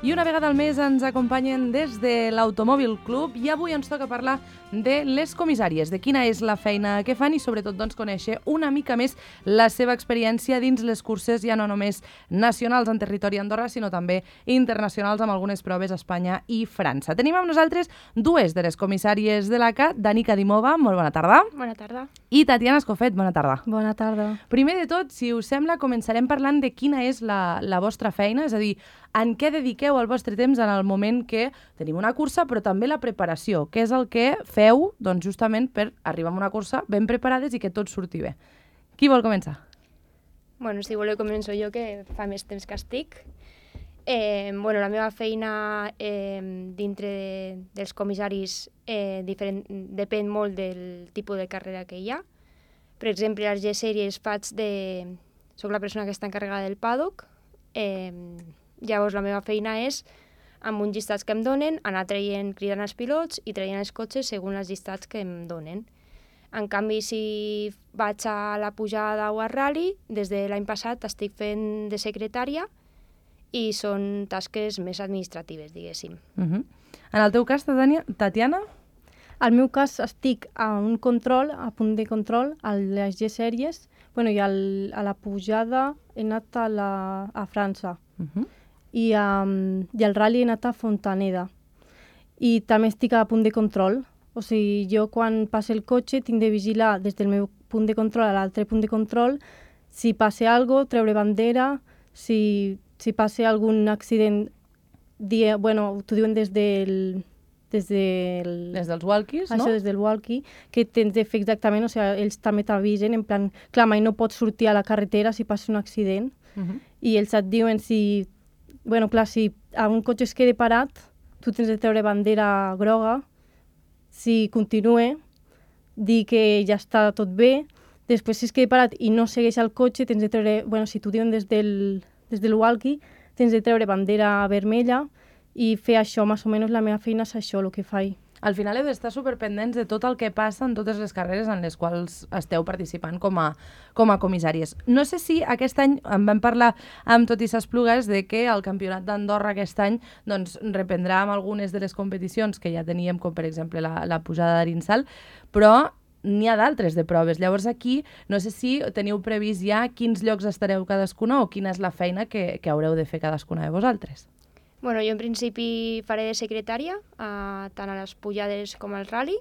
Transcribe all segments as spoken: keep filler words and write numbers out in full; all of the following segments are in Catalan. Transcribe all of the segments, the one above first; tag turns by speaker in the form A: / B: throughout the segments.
A: I una vegada al mes ens acompanyen des de l'Automòbil Club i avui ens toca parlar de les comissàries, de quina és la feina que fan i sobretot doncs, conèixer una mica més la seva experiència dins les curses ja no només nacionals en territori Andorra, sinó també internacionals amb algunes proves a Espanya i França. Tenim amb nosaltres dues de les comissàries de l'A C A, Danica Dimova, molt bona tarda.
B: Bona tarda.
A: I Tatiana Escofet, bona tarda.
C: Bona tarda.
A: Primer de tot, si us sembla, començarem parlant de quina és la, la vostra feina, és a dir, en què dediqueu el vostre temps en el moment que tenim una cursa, però també la preparació, que és el que feu doncs, justament per arribar a una cursa ben preparades i que tot surti bé. Qui vol començar?
B: Bueno, si voleu començo jo, que fa més temps que estic. Eh, bueno, la meva feina eh, dintre de, dels comissaris eh, diferent, depèn molt del tipus de carrera que hi ha. Per exemple, a les G-Series faig de... soc la persona que està encarregada del paddock. Eh, llavors, la meva feina és, amb uns llistats que em donen, anar traient, cridant els pilots i traient els cotxes segons els llistats que em donen. En canvi, si vaig a la pujada o al rally, des de l'any passat estic fent de secretària i són tasques més administratives, diguéssim.
A: Uh-huh. En el teu cas, Tatiana?
C: Al meu cas estic a un control, a punt de control, a les G-Series, bueno, i al, a la pujada he anat a, la, a França. Uh-huh. I, um, i al rally he anat a Fontaneda. I també estic a punt de control. O sigui, jo quan passa el cotxe tinc de vigilar des del meu punt de control a l'altre punt de control si passa alguna cosa, treure bandera, si, si passa algun accident, dia, bueno, t'ho diuen des del... Des, del,
A: des dels walkies,
C: això,
A: no?
C: Des del walkie, que tens de fer exactament, o sigui, ells també t'avisen, en plan, clar, mai no pots sortir a la carretera si passa un accident, uh-huh. I ells et diuen si, bueno, clar, si a un cotxe es queda parat, tu tens de treure bandera groga, si continua, dir que ja està tot bé, després si es queda parat i no segueix el cotxe, tens de treure, bueno, si t'ho diuen des del, des del walkie, tens de treure bandera vermella, i fer això, més o menys la meva feina és això, el que faig.
A: Al final heu d'estar superpendents de tot el que passa en totes les carreres en les quals esteu participant com a, com a comissàries. No sé si aquest any en vam parlar amb Tot i ses Plugues de que el Campionat d'Andorra aquest any doncs, reprendrà amb algunes de les competicions que ja teníem, com per exemple la, la pujada d'Arinsal, però n'hi ha d'altres de proves. Llavors aquí no sé si teniu previst ja quins llocs estareu cadascuna o quina és la feina que, que haureu de fer cadascuna de vosaltres.
B: Bueno, jo en principi faré de secretària, eh, tant a les pujades com al rally,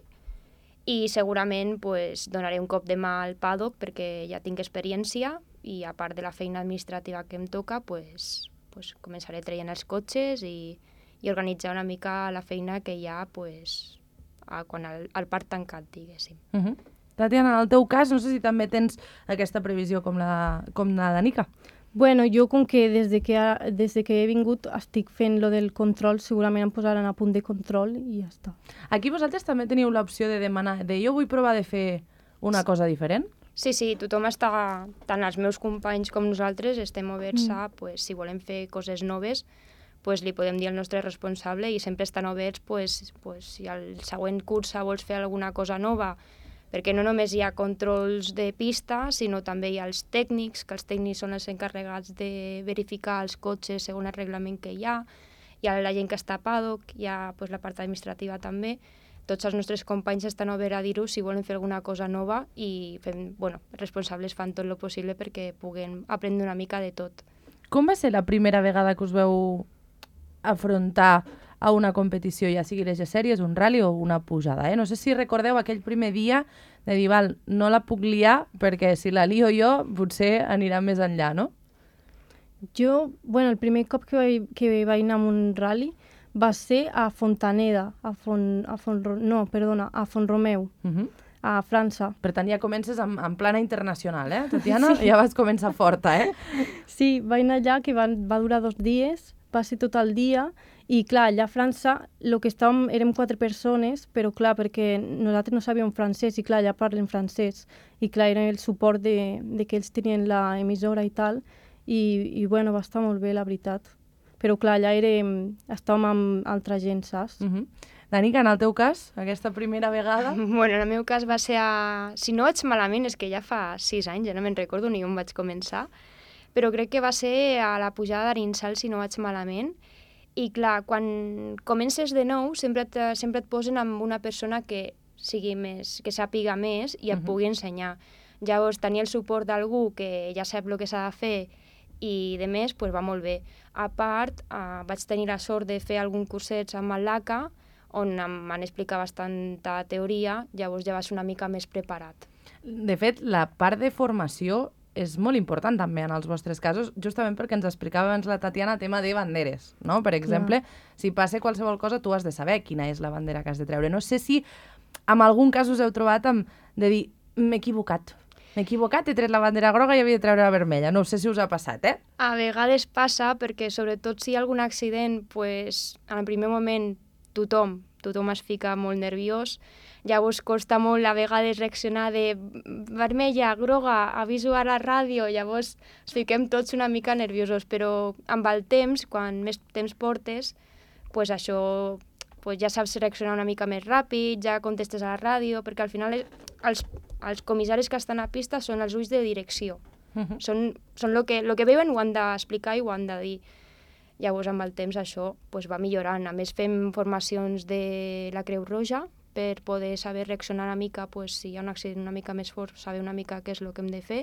B: i segurament pues, donaré un cop de mà al paddock perquè ja tinc experiència i a part de la feina administrativa que em toca, pues, pues, començaré traient els cotxes i, i organitzar una mica la feina que hi ha pues, a, quan el, el parc tancat, diguéssim.
A: Uh-huh. Tatiana, en el teu cas, no sé si també tens aquesta previsió com la, com la Danica.
C: Bueno, jo com que des de que, des de que he vingut estic fent lo del control, segurament em posaran a punt de control i ja està.
A: Aquí vosaltres també teniu l'opció de demanar, de jo vull provar de fer una cosa diferent?
B: Sí, sí, tothom està, tant els meus companys com nosaltres, estem oberts mm. a, pues, si volem fer coses noves, pues, li podem dir al nostre responsable i sempre estan oberts, pues, pues, si al següent cursa vols fer alguna cosa nova, perquè no només hi ha controls de pista, sinó també hi ha els tècnics, que els tècnics són els encarregats de verificar els cotxes segons el reglament que hi ha, hi ha la gent que està a paddock, hi ha pues, la part administrativa també. Tots els nostres companys estan oberts a dir-ho si volen fer alguna cosa nova i fem, bueno, els responsables fan tot el possible perquè puguen aprendre una mica de tot.
A: Com va ser la primera vegada que us veu afrontar a una competició, ja sigui les G-Series, un rally o una pujada, eh? No sé si recordeu aquell primer dia de dir, val, no la puc liar perquè si la lio jo potser anirà més enllà, no?
C: Jo, bueno, el primer cop que vaig, que vaig anar a un rally va ser a Fontaneda, a Font, a Font, no, perdona, a Font-romeu, uh-huh. a França.
A: Per tant, ja comences en, en plana internacional, eh, Tatiana? Sí. Ja vas començar forta, eh?
C: Sí, vaig anar allà, que va, va durar dos dies, va ser tot el dia, i clar, allà a França lo que estàvem, érem quatre persones, però clar, perquè nosaltres no sabíem francès i clar, allà parlen francès. I clar, era el suport de, de que ells tenien la emissora i tal, i, i bueno, va estar molt bé, la veritat. Però clar, allà érem, estàvem amb altra gent, saps?
A: Uh-huh. Danica, en el teu cas, aquesta primera vegada?
B: Bueno, en el meu cas va ser a... Si no vaig malament, és que ja fa sis anys, ja no me'n recordo ni on vaig començar, però crec que va ser a la pujada d'Arinsal, si no vaig malament, I clar, quan comences de nou sempre et, sempre et posen amb una persona que sigui més, que sàpiga més i et uh-huh. pugui ensenyar. Llavors, tenir el suport d'algú que ja sap el que s'ha de fer i de més, pues, va molt bé. A part, eh, vaig tenir la sort de fer algun curset amb el LACA, on em van explicar bastanta teoria, llavors ja vas una mica més preparat.
A: De fet, la part de formació és molt important també en els vostres casos, justament perquè ens explicava abans la Tatiana el tema de banderes, no? Per exemple, Clar. si passa qualsevol cosa, tu has de saber quina és la bandera que has de treure. No sé si en algun cas us heu trobat amb de dir, m'he equivocat, m'he equivocat, he tret la bandera groga i havia de treure la vermella. No sé si us ha passat, eh?
B: A vegades passa, perquè sobretot si hi ha algun accident, pues, en el primer moment tothom, tothom es fica molt nerviós, llavors costa molt a vegades reaccionar de vermella, groga, aviso a la ràdio, llavors ens fiquem tots una mica nerviosos, però amb el temps, quan més temps portes, pues això pues ja saps reaccionar una mica més ràpid, ja contestes a la ràdio, perquè al final els, els comissaris que estan a pista són els ulls de direcció. Uh-huh. Són, són lo que, lo que veuen ho han d'explicar i ho han de dir. Llavors, amb el temps, això pues, va millorant. A més, fem formacions de la Creu Roja per poder saber reaccionar una mica, pues, si hi ha un accident una mica més fort, saber una mica què és el que hem de fer.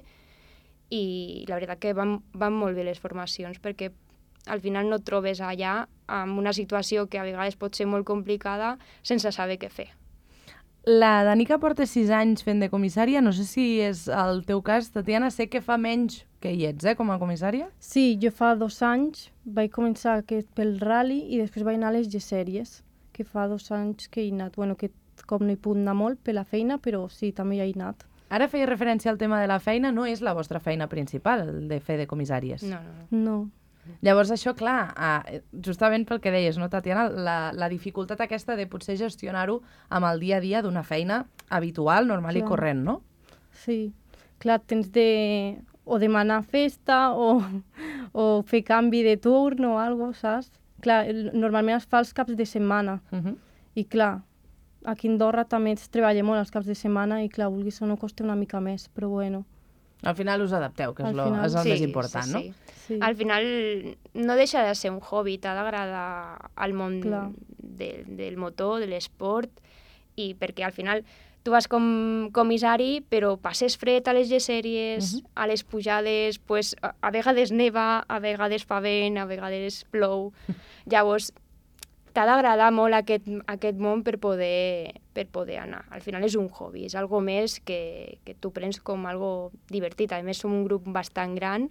B: I la veritat que van, van molt bé les formacions, perquè al final no et trobes allà amb una situació que a vegades pot ser molt complicada sense saber què fer.
A: La Danica porta sis anys fent de comissària. No sé si és el teu cas, Tatiana. Sé que fa menys que hi ets, eh, com a comissària.
C: Sí, jo fa dos anys vaig començar aquest pel rally i després vaig anar a les G-sèries, que fa dos anys que he anat. Bueno, que com no hi puc anar molt per la feina, però sí, també hi he anat.
A: Ara feia referència al tema de la feina. No és la vostra feina principal, el de fer de comissàries.
B: No, no, no.
C: No.
A: Llavors, això, clar, eh, justament pel que deies, no, Tatiana? La, la dificultat aquesta de potser gestionar-ho amb el dia a dia d'una feina habitual, normal clar. I corrent, no?
C: Sí. Clar, tens de o demanar festa o, o fer canvi de turn o alguna cosa, saps? Clar, normalment es fa els caps de setmana. Uh-huh. I clar, aquí a Andorra també es treballa molt els caps de setmana i clar, vulguis o no costa una mica més, però bueno.
A: Al final us adapteu, que és, lo, final... és el sí, més important, sí, sí.
B: no? Sí. Al final no deixa de ser un hobby, t'ha d'agradar el món de, del motor, de l'esport, i perquè al final tu vas com comissari, però passes fred a les G-sèries, uh-huh. a les pujades, pues, a, a vegades neva, a vegades fa vent, a vegades plou. Llavors, t'ha d'agradar molt aquest, aquest món per poder, per poder anar. Al final és un hobby, és algo més que, que tu prens com algo divertit. A més, som un grup bastant gran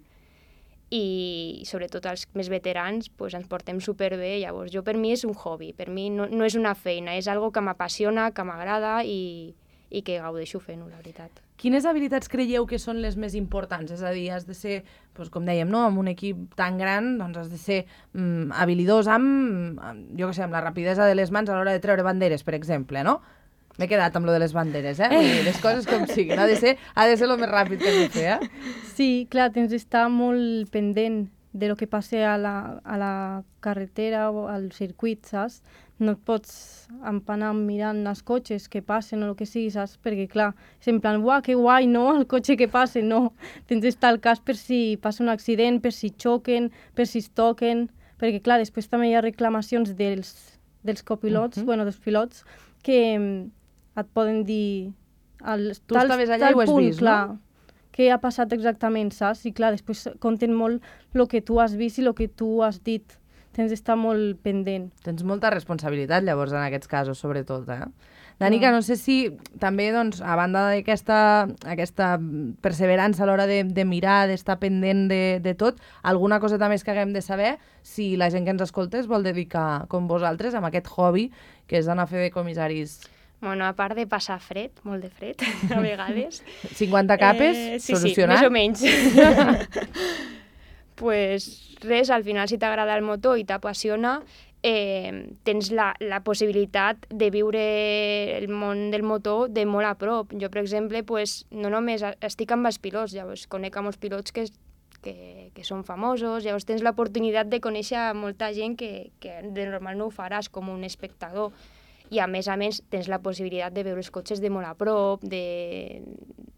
B: i sobretot els més veterans pues, ens portem superbé. Llavors, jo per mi és un hobby, per mi no, no és una feina, és algo que m'apassiona, que m'agrada i, i que gaudeixo fent-ho, la veritat.
A: Quines habilitats creieu que són les més importants? És a dir, has de ser, doncs, com dèiem, no? Amb un equip tan gran, doncs has de ser mm, habilidós amb, amb, jo què sé, amb la rapidesa de les mans a l'hora de treure banderes, per exemple, no? M'he quedat amb lo de les banderes, eh? Vull dir, les coses com siguin. Ha de ser, ha de ser lo més ràpid que hem de fer, eh?
C: Sí, clar, tens d'estar molt pendent de lo que passa a la, a la carretera o al circuit, saps? No et pots empanar mirant els cotxes que passen o el que sigui, saps? Perquè, clar, és en plan, uah, que guai, no? El cotxe que passa, no. Tens d'estar al cas per si passa un accident, per si xoquen, per si es toquen. Perquè, clar, després també hi ha reclamacions dels, dels copilots, uh-huh. bueno, dels pilots, que et poden dir... El,
A: tu tal, estaves allà i ho has
C: punt,
A: vist,
C: clar,
A: no?
C: Què ha passat exactament, saps? I, clar, després compten molt el que tu has vist i el que tu has dit. Tens d'estar molt pendent.
A: Tens molta responsabilitat, llavors, en aquests casos, sobretot, eh? Danica, no, no sé si també, doncs, a banda d'aquesta aquesta perseverança a l'hora de, de mirar, d'estar pendent de, de tot, alguna coseta més que haguem de saber si la gent que ens escolta es vol dedicar, com vosaltres, amb aquest hobby, que és anar a fer de comissaris.
B: Bueno, a part de passar fred, molt de fred, a vegades.
A: cinquanta capes,
B: eh, sí,
A: solucionat?
B: Sí, més o menys. Pues res, al final, si t'agrada el motor i t'apassiona, eh, tens la, la possibilitat de viure el món del motor de molt a prop. Jo, per exemple, pues, no només estic amb els pilots, llavors conec amb els pilots que, que, que són famosos, llavors tens l'oportunitat de conèixer molta gent que, que de normal no ho faràs com un espectador. I a més a més tens la possibilitat de veure els cotxes de molt a prop, de,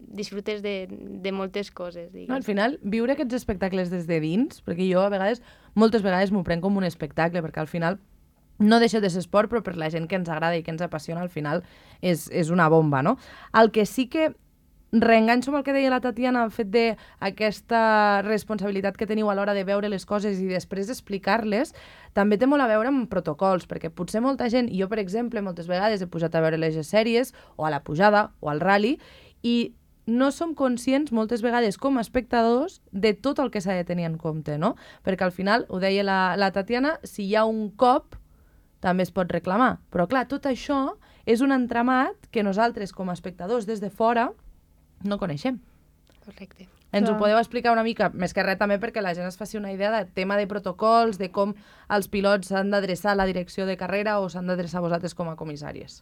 B: disfrutes de, de moltes coses.
A: No, al final, viure aquests espectacles des de dins, perquè jo a vegades, moltes vegades m'ho prenc com un espectacle, perquè al final no deixa de ser esport, però per la gent que ens agrada i que ens apassiona, al final és, és una bomba, no? El que sí que reenganxo amb el que deia la Tatiana, el fet d'aquesta responsabilitat que teniu a l'hora de veure les coses i després explicar-les, també té molt a veure amb protocols, perquè potser molta gent, i jo per exemple moltes vegades he pujat a veure les sèries, o a la pujada, o al rally, i no som conscients moltes vegades com a espectadors de tot el que s'ha de tenir en compte, no? Perquè al final, ho deia la, la Tatiana, si hi ha un cop, també es pot reclamar. Però clar, tot això és un entramat que nosaltres com a espectadors des de fora no coneixem.
B: Correcte.
A: Ens
C: Clar.
A: ho podeu explicar una mica, més que res també perquè la gent es faci una idea del tema de protocols, de com els pilots s'han d'adreçar a la direcció de carrera o s'han d'adreçar a vosaltres com a comissàries.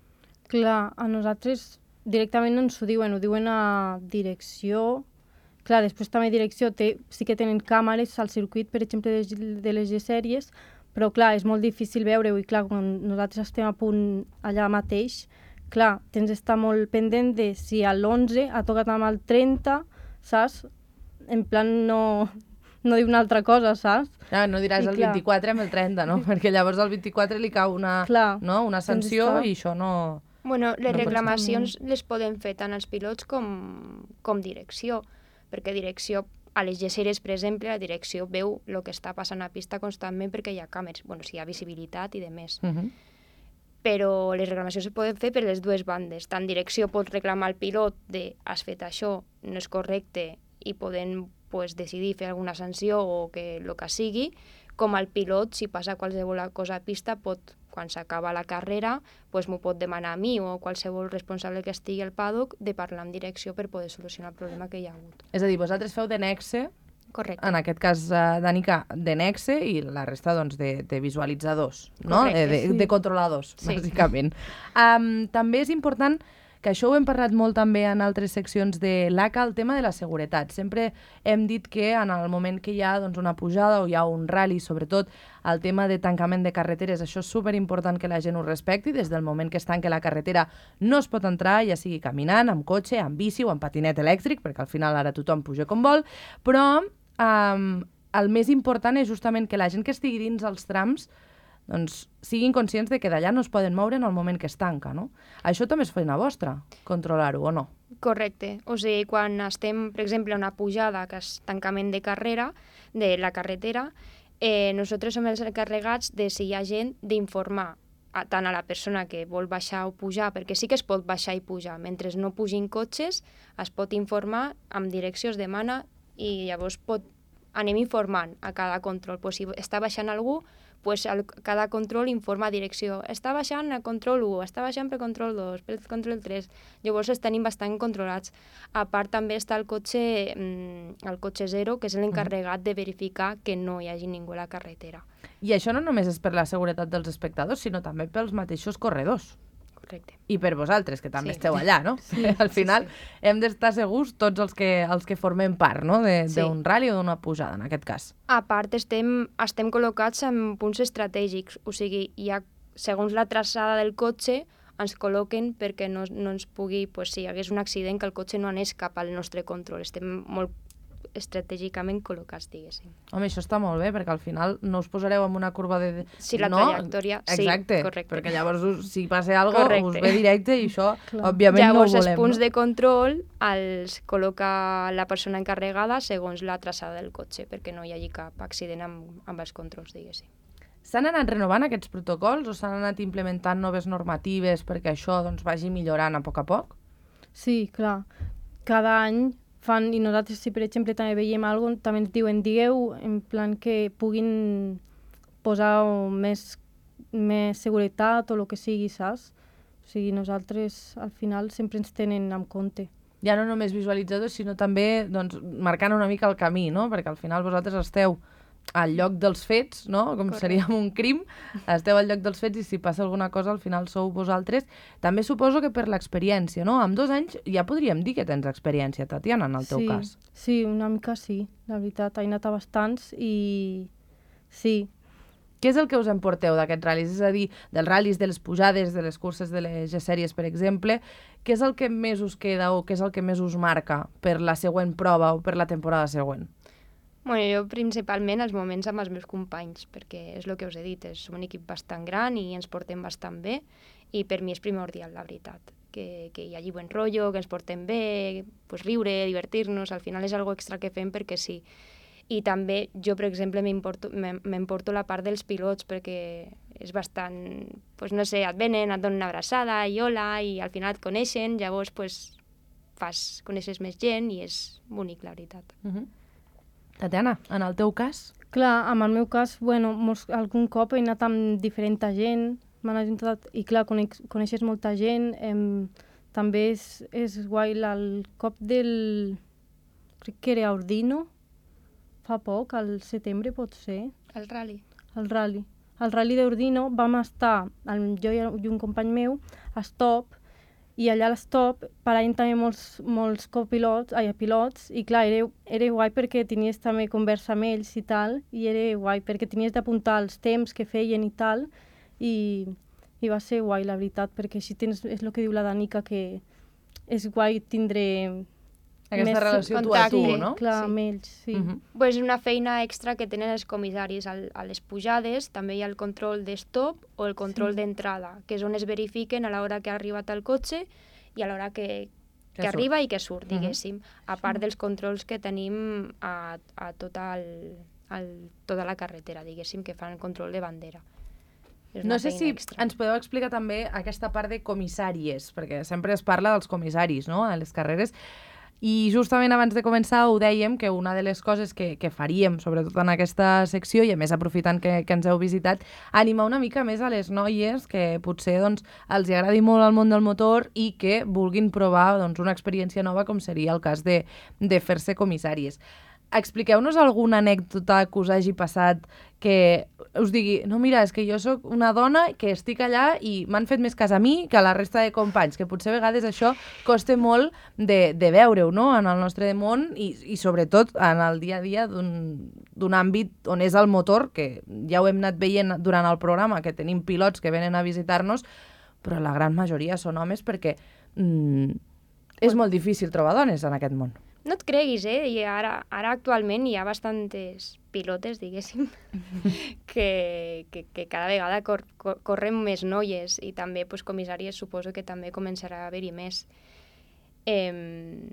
C: Clar, a nosaltres directament no ens ho diuen, ho diuen a direcció. Clar, després també direcció té, sí que tenen càmeres al circuit, per exemple, de, de les G-sèries, però clar, és molt difícil veure-ho i clar, quan nosaltres estem a punt allà mateix, clar, tens d'estar molt pendent de si a l'onze ha tocat amb el trenta, saps? En plan, no, no diu una altra cosa, saps?
A: Ah, no diràs
C: I
A: el
C: clar.
A: vint-i-quatre amb el trenta, no? Perquè llavors al vint-i-quatre li cau una,
C: Clar,
A: no? una sanció
C: estar-
A: i això no...
B: Bueno, les
A: No pot
B: reclamacions les poden fer tant els pilots com, com direcció, perquè direcció, a les G-sèries, per exemple, la direcció veu el que està passant a pista constantment perquè hi ha càmeres, bueno, si hi ha visibilitat i de més.
A: Uh -huh.
B: Però les reclamacions es poden fer per les dues bandes. Tant direcció pot reclamar al pilot de has fet això, no és correcte, i poden pues, decidir fer alguna sanció o que el que sigui, com al pilot, si passa qualsevol cosa a pista, pot, quan s'acaba la carrera, pues, m'ho pot demanar a mi o qualsevol responsable que estigui al paddock de parlar amb direcció per poder solucionar el problema que hi ha hagut.
A: És a dir, vosaltres feu de nexe,
B: Correcte.
A: en aquest cas, uh, Danica, de nexe i la resta doncs, de, de visualitzadors, no?
B: Correcte,
A: eh, de,
C: sí.
A: de controladors,
B: Sí.
A: bàsicament. Um, també és important, que això ho hem parlat molt també en altres seccions de l'A C A, el tema de la seguretat. Sempre hem dit que en el moment que hi ha doncs, una pujada o hi ha un rally, sobretot el tema de tancament de carreteres, això és superimportant que la gent ho respecti. Des del moment que es tanque la carretera no es pot entrar, ja sigui caminant, amb cotxe, amb bici o amb patinet elèctric, perquè al final ara tothom puja com vol, però um, el més important és justament que la gent que estigui dins els trams doncs siguin conscients de que d'allà no es poden moure en el moment que es tanca, no? Això també és feina vostra, controlar-ho, o no?
B: Correcte. O sigui, quan estem, per exemple, a una pujada, que és tancament de carrera, de la carretera, eh, nosaltres som els encarregats de, si hi ha gent, d'informar a, tant a la persona que vol baixar o pujar, perquè sí que es pot baixar i pujar. Mentre no pugin cotxes, es pot informar, amb direcció es demana, i llavors pot, anem informant a cada control. Pues si està baixant algú, pues el, cada control informa a direcció. Està baixant a control u, està baixant per control dos, per control tres. Llavors els tenim bastant controlats. A part també està el cotxe, mm, el cotxe zero, que és l'encarregat de verificar que no hi hagi ningú a la carretera.
A: I això no només és per la seguretat dels espectadors, sinó també pels mateixos corredors.
B: Correcte.
A: I per vosaltres, que també
B: Sí.
A: esteu allà, no?
C: Sí,
A: Al
C: sí,
A: final
C: sí.
A: hem d'estar segurs tots els que, els que formem part, no? De-
B: Sí.
A: d'un rally o d'una pujada, en aquest cas.
B: A part, estem, estem col·locats en punts estratègics, o sigui, hi ha, segons la traçada del cotxe, ens col·loquen perquè no, no ens pugui, pues, si hi hagués un accident, que el cotxe no anés cap al nostre control. Estem molt estratègicament col·locats, diguéssim.
A: Home, això està molt bé, perquè al final no us posareu en una curva de...
B: Sí, la
A: no?
B: trajectòria, sí,
A: Exacte,
B: correcte.
A: perquè llavors us, si passa alguna cosa
B: Correcte.
A: us ve directe i això,
C: Clar.
A: òbviament,
B: Llavors,
A: no ho
B: els
A: volem.
B: punts
A: no?
B: de control els col·loca la persona encarregada segons la traçada del cotxe, perquè no hi hagi cap accident amb, amb els controls, diguéssim.
A: S'han anat renovant aquests protocols o s'han anat implementant noves normatives perquè això doncs, vagi millorant a poc a poc?
C: Sí, clar. Cada any fan, i nosaltres si per exemple també veiem alguna cosa, també ens diuen, digueu, en plan que puguin posar més, més seguretat o el que sigui, saps? O sigui, nosaltres al final sempre ens tenen en compte.
A: Ja no només visualitzadors, sinó també doncs, marcant una mica el camí, no? Perquè al final vosaltres esteu al lloc dels fets, no? Com
B: Correcte.
A: seria un crim, esteu al lloc dels fets i si passa alguna cosa al final sou vosaltres. També suposo que per l'experiència, no? Amb dos anys ja podríem dir que tens experiència, Tatiana, en el teu
C: sí,
A: cas.
C: Sí, una mica sí, la veritat. He anat a bastants i sí.
A: què és el que us emporteu d'aquests ral·lis? És a dir, dels ral·lis, de les pujades, de les curses de les G-Sèries, per exemple, què és el que més us queda o què és el que més us marca per la següent prova o per la temporada següent?
B: Bueno, jo principalment els moments amb els meus companys, perquè és el que us he dit, és un equip bastant gran i ens portem bastant bé i per mi és primordial, la veritat, que, que hi hagi bon rotllo, que ens portem bé, pues, riure, divertir-nos, al final és algo extra que fem perquè sí. I també jo, per exemple, m'emporto la part dels pilots perquè és bastant, pues, no sé, et venen, et donen una abraçada i hola, i al final et coneixen, llavors pues, fas, coneixes més gent i és bonic, la veritat.
A: Uh-huh. Tatiana, en el teu cas?
C: Clar, en el meu cas, bueno, molts, algun cop he anat amb diferent gent, m'han ajuntat, i clar, conec, coneixes molta gent, em, també és, és guai el cop del, crec que era Ordino, fa poc, al setembre pot ser.
B: El rally.
C: El rally. Al rally d'Ordino vam estar, el, jo i un company meu, a Stop, i allà a l'Stop paraven també molts, molts copilots, ai, pilots, i clar, era, era guai perquè tenies també conversa amb ells i tal, i era guai perquè tenies d'apuntar els temps que feien i tal, i, i va ser guai, la veritat, perquè així tens, és el que diu la Danica, que és guai tindre...
A: Aquesta
C: més
A: relació tu a tu, no?
C: Clar,
B: Sí.
C: amb ells, sí.
A: Uh-huh.
B: Pues una feina extra que tenen els comissaris al, a les pujades, també hi ha el control de stop o el control
C: Sí.
B: d'entrada, que és on es verifiquen a l'hora que ha arribat el cotxe i a l'hora que,
A: Que
B: que
A: surt.
B: arriba i que surt,
A: Mhm.
B: diguéssim, a part dels controls que tenim a, a tota, el, el, tota la carretera, diguéssim, que fan el control de bandera. És
A: No
B: una
A: sé
B: feina
A: si
B: extra.
A: ens podeu explicar també aquesta part de comissàries, perquè sempre es parla dels comissaris, no?, a les carreres. I justament abans de començar ho dèiem que una de les coses que, que faríem, sobretot en aquesta secció, i a més aprofitant que, que ens heu visitat, animar una mica més a les noies que potser doncs, els hi agradi molt el món del motor i que vulguin provar doncs, una experiència nova com seria el cas de, de fer-se comissàries. Expliqueu-nos alguna anècdota que us hagi passat que us digui, no, mira, és que jo sóc una dona que estic allà i m'han fet més cas a mi que a la resta de companys, que potser a vegades això costa molt de, de veure-ho, no?, en el nostre món i, i sobretot en el dia a dia d'un àmbit on és el motor, que ja ho hem anat veient durant el programa, que tenim pilots que venen a visitar-nos, però la gran majoria són homes perquè mm, és molt difícil trobar dones en aquest món.
B: No et creguis, eh? I ara, ara actualment hi ha bastantes pilotes, diguéssim, que, que, que cada vegada cor, cor, corren més noies i també pues, comissàries suposo que també començarà a haver-hi més. Eh,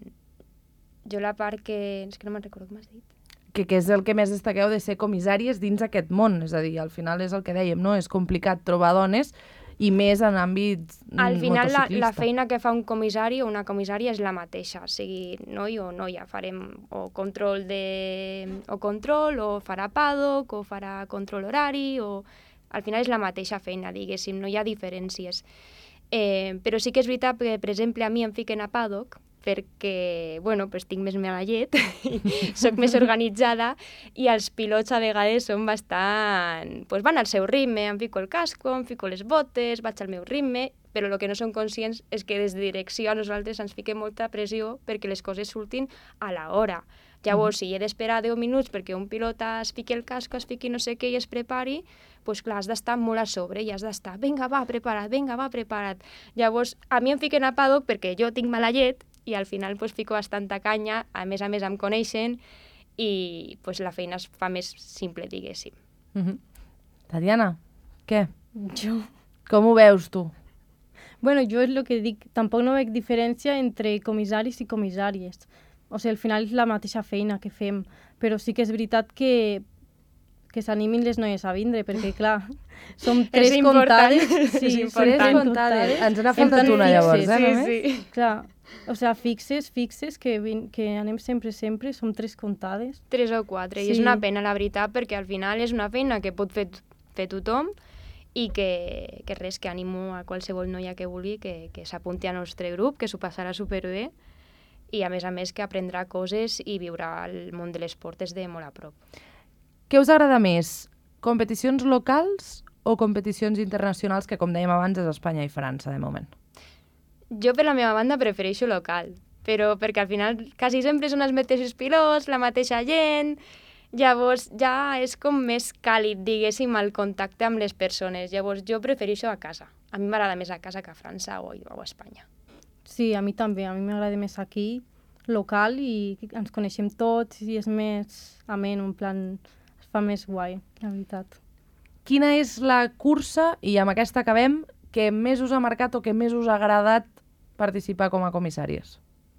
B: jo la part que... És que no me'n recordo com has dit.
A: Que, que és el que més destaqueu de ser comissàries dins aquest món, és a dir, al final és el que dèiem, no? És complicat trobar dones i més en àmbit
B: Al final la,
A: motociclista.
B: la feina que fa un comissari o una comissària és la mateixa, sigui noi o noia, farem o control de o control o farà paddock o farà control horari o al final és la mateixa feina, diguéssim, no hi ha diferències. Eh, però sí que és veritat que, per exemple, a mi em fiquen a paddock perquè, bueno, pues tinc més mala llet, soc més organitzada i els pilots a vegades són bastant... Pues van al seu ritme, em fico el casco, em fico les botes, vaig al meu ritme, però el que no són conscients és que des de direcció a nosaltres ens fiquem molta pressió perquè les coses surtin a l'hora. Llavors, si he d'esperar deu minuts perquè un pilot es fiqui el casco, es fiqui no sé què i es prepari, doncs clar, has d'estar molt a sobre i has d'estar, vinga, va, prepara't, vinga, va, prepara't. Llavors, a mi em fiquen a paddock perquè jo tinc mala llet i al final pues, fico bastanta canya, a més a més em coneixen i pues, la feina es fa més simple, diguéssim.
A: Uh-huh. Tatiana, què?
C: Jo...
A: Com ho veus tu?
C: Bueno, jo és el que dic, tampoc no veig diferència entre comissaris i comissàries. O sigui, al final és la mateixa feina que fem, però sí que és veritat que que s'animin les noies a vindre, perquè, clar, som tres comptades. Sí,
B: és
C: som
B: important.
C: tres comptades.
A: Ens n'ha faltat
C: Hem
A: una,
C: fixes,
A: llavors, eh,
B: sí,
A: només?
B: sí.
C: Clar, o sigui, fixes, fixes, que, vin, que anem sempre, sempre, som tres comptades.
B: Tres o quatre,
C: Sí.
B: i és una pena, la veritat, perquè al final és una feina que pot fer, fer tothom i que, que res, que animo a qualsevol noia que vulgui que, que s'apunti al nostre grup, que s'ho passarà superbé i a més a més que aprendrà coses i viurà el món de l'esport des de molt a prop.
A: Què us agrada més? Competicions locals o competicions internacionals, que com dèiem abans és Espanya i França, de moment?
B: Jo per la meva banda prefereixo local, però perquè al final quasi sempre són els mateixos pilots, la mateixa gent, Llavors ja és com més càlid, diguéssim, el contacte amb les persones. Llavors jo prefereixo a casa. A mi m'agrada més a casa que a França o, o a Espanya.
C: Sí, a mi també. A mi m'agrada més aquí, local, i ens coneixem tots i és més amè, en plan, es fa més guai, la veritat.
A: Quina és la cursa, i amb aquesta acabem, que més us ha marcat o que més us ha agradat participar com a comissàries?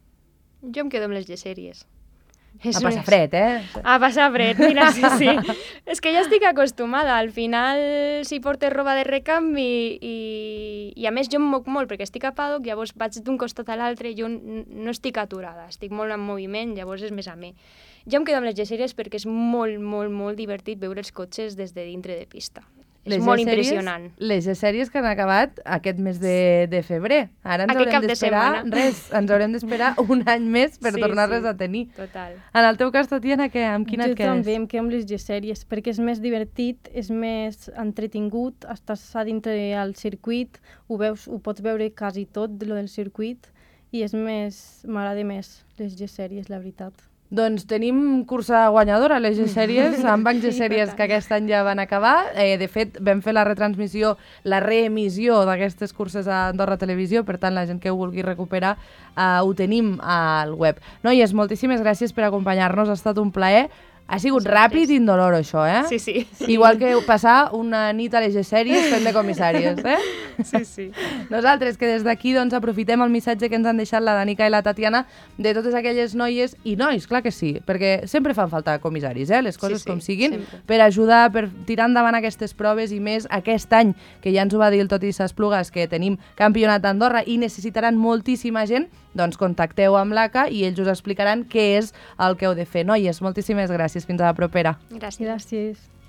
B: Jo em quedo amb les G-sèries.
A: A passar fred, eh?
B: A passar fred, mira, sí, sí. És que ja estic acostumada. Al final, si portes roba de recanvi i, i a més jo em moc molt perquè estic a paddock, llavors vaig d'un costat a l'altre, jo no estic aturada, estic molt en moviment, llavors és més amè. Jo em quedo amb les G-sèries perquè és molt, molt, molt divertit veure els cotxes des de dintre de pista. És
A: Les
B: molt
A: G-sèries-
B: impressionant.
A: Les G-sèries que han acabat aquest mes de, de febrer. Ara ens
B: Aquest
A: haurem
B: cap de
A: d'esperar
B: setmana.
A: res, ens haurem d'esperar un any més per
B: Sí,
A: tornar-les
B: sí.
A: a tenir.
B: Total.
A: En el teu cas, Tatiana, què, amb quina
C: Jo
A: et quedes?
C: també em quedo amb les G-sèries perquè és més divertit, és més entretingut, estàs a dintre del circuit, ho, veus, ho pots veure quasi tot, de lo del circuit, i és més, m'agrada més les G-sèries, la veritat.
A: Doncs tenim cursa guanyadora, les G-sèries, amb bancs G-sèries que aquest any ja van acabar. Eh, de fet, vam fer la retransmissió, la reemissió d'aquestes curses a Andorra Televisió, per tant, la gent que ho vulgui recuperar eh, ho tenim al web. Noies, moltíssimes gràcies per acompanyar-nos, ha estat un plaer. Ha sigut ràpid i indolor, això, eh?
B: Sí, sí.
A: Igual que passar una nit a les G-sèries fent de comissàries, eh?
B: Sí, sí.
A: Nosaltres, que des d'aquí doncs, aprofitem el missatge que ens han deixat la Danica i la Tatiana de totes aquelles noies i nois, clar que sí, perquè sempre fan falta comissaris, eh? Les coses
B: Sí, sí,
A: com siguin,
B: sempre.
A: per ajudar, per tirar endavant aquestes proves i més aquest any, que ja ens ho va dir el Tot i s'Esplugues, que tenim campionat d'Andorra i necessitaran moltíssima gent, doncs contacteu amb l'A C A i ells us explicaran què és el que heu de fer. Noies, moltíssimes gràcies. Fins a la propera.
B: Gràcies.
C: Gràcies.